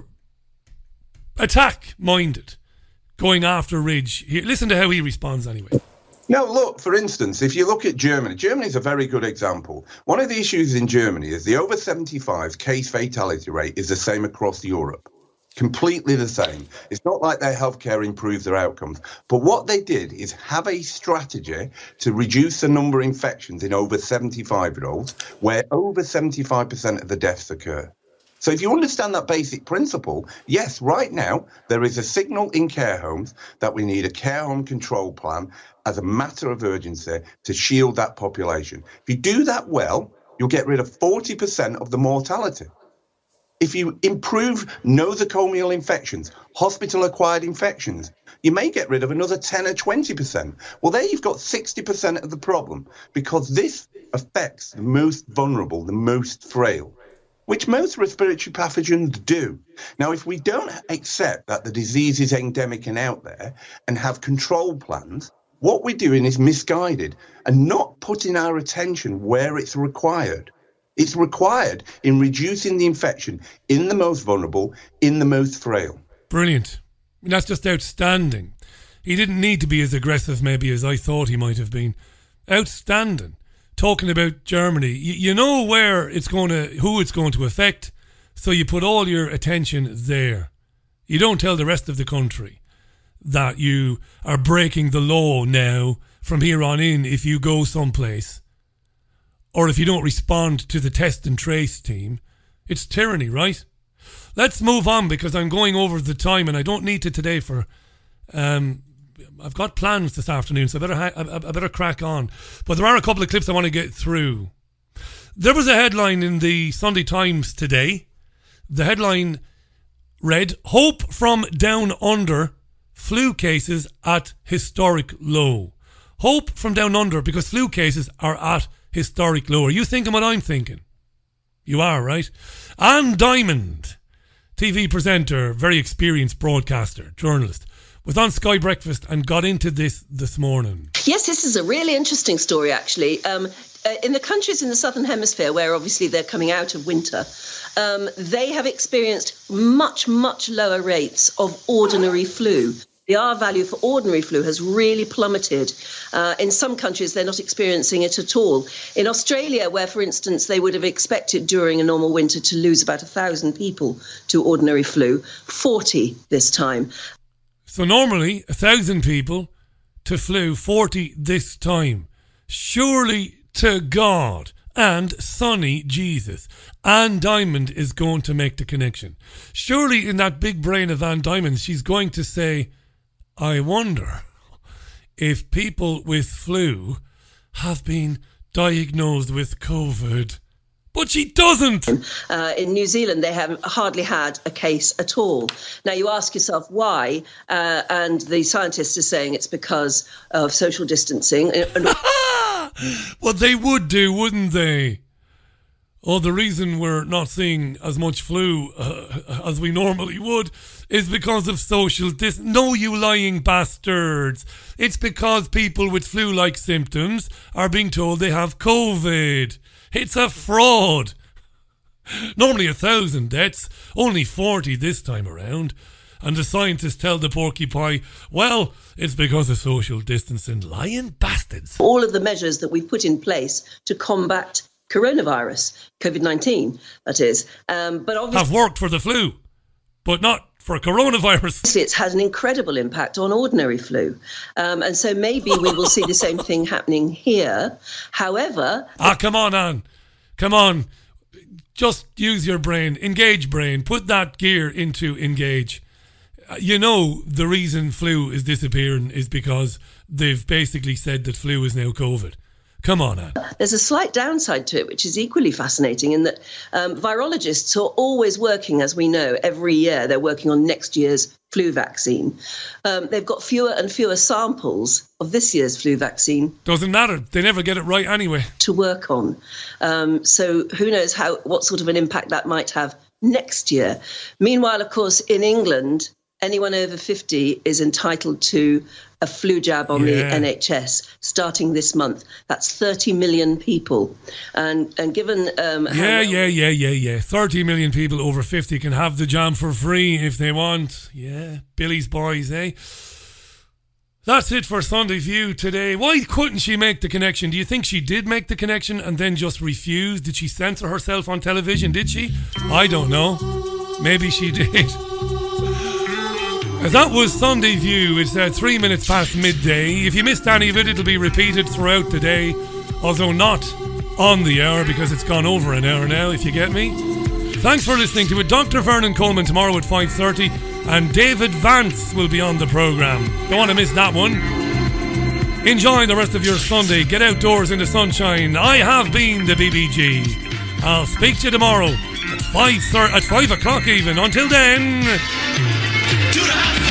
attack-minded, going after Ridge. Here, listen to how he responds anyway. No, look, for instance, if you look at Germany, Germany is a very good example. One of the issues in Germany is the over seventy-five case fatality rate is the same across Europe. Completely the same. It's not like their healthcare improves their outcomes. But what they did is have a strategy to reduce the number of infections in over seventy-five-year-olds, where over seventy-five percent of the deaths occur. So if you understand that basic principle, yes, right now there is a signal in care homes that we need a care home control plan as a matter of urgency to shield that population. If you do that well, you'll get rid of forty percent of the mortality. If you improve nosocomial infections, hospital-acquired infections, you may get rid of another ten or twenty percent. Well, there you've got sixty percent of the problem, because this affects the most vulnerable, the most frail, which most respiratory pathogens do. Now, if we don't accept that the disease is endemic and out there and have control plans, what we're doing is misguided and not putting our attention where it's required. It's required in reducing the infection in the most vulnerable, in the most frail. Brilliant. That's just outstanding. He didn't need to be as aggressive maybe as I thought he might have been. Outstanding. Talking about Germany, you, you know where it's going to, who it's going to affect, so you put all your attention there. You don't tell the rest of the country that you are breaking the law now from here on in if you go someplace, or if you don't respond to the test and trace team. It's tyranny, right? Let's move on, because I'm going over the time and I don't need to today for... Um, I've got plans this afternoon, so I better, ha- I, I better crack on. But there are a couple of clips I want to get through. There was a headline in the Sunday Times today. The headline read, "Hope from Down Under, flu cases at historic low." Hope from Down Under, because flu cases are at historic low. Are you thinking what I'm thinking? You are, right? Anne Diamond, T V presenter, very experienced broadcaster, journalist, was on Sky Breakfast and got into this this morning. Yes, this is a really interesting story, actually. Um, uh, in the countries in the Southern Hemisphere, where obviously they're coming out of winter, um, they have experienced much, much lower rates of ordinary flu. The R value for ordinary flu has really plummeted. Uh, in some countries, they're not experiencing it at all. In Australia, where, for instance, they would have expected during a normal winter to lose about one thousand people to ordinary flu, forty this time. So normally, one thousand people to flu, forty this time. Surely to God and Sonny Jesus, Anne Diamond is going to make the connection. Surely in that big brain of Anne Diamond, she's going to say, I wonder if people with flu have been diagnosed with COVID. But she doesn't. Uh, in New Zealand, they have hardly had a case at all. Now, you ask yourself why, uh, and the scientists are saying it's because of social distancing. Well, they would do, wouldn't they? Oh, the reason we're not seeing as much flu uh, as we normally would is because of social dis... No, you lying bastards. It's because people with flu-like symptoms are being told they have COVID. It's a fraud. Normally a thousand deaths, only forty this time around. And the scientists tell the porcupine, well, it's because of social distancing. Lying bastards. All of the measures that we've put in place to combat coronavirus, COVID nineteen, that is. Um, but obviously have worked for the flu, but not for coronavirus. It's had an incredible impact on ordinary flu. Um, and so maybe we will see the same thing happening here. However... Ah, come on, Anne. Come on. Just use your brain. Engage brain. Put that gear into engage. You know the reason flu is disappearing is because they've basically said that flu is now COVID. Come on, Anne. There's a slight downside to it, which is equally fascinating, in that um, virologists are always working, as we know, every year. They're working on next year's flu vaccine. Um, they've got fewer and fewer samples of this year's flu vaccine. Doesn't matter. They never get it right anyway. To work on. Um, so who knows how what sort of an impact that might have next year. Meanwhile, of course, in England, anyone over fifty is entitled to a flu jab on Yeah. the N H S starting this month. That's thirty million people. And and given... Um, how Yeah, well- yeah, yeah, yeah, yeah. thirty million people over fifty can have the jam for free if they want. Yeah, Billy's boys, eh? That's it for Sunday View today. Why couldn't she make the connection? Do you think she did make the connection and then just refused? Did she censor herself on television? Did she? I don't know. Maybe she did. That was Sunday View. It's uh, three minutes past midday. If you missed any of it, it'll be repeated throughout the day, although not on the hour because it's gone over an hour now, if you get me. Thanks for listening to it. Doctor Vernon Coleman tomorrow at five thirty, and David Vance will be on the programme. Don't want to miss that one. Enjoy the rest of your Sunday. Get outdoors in the sunshine. I have been the B B G. I'll speak to you tomorrow at five thirty, at five o'clock even. Until then... To the house.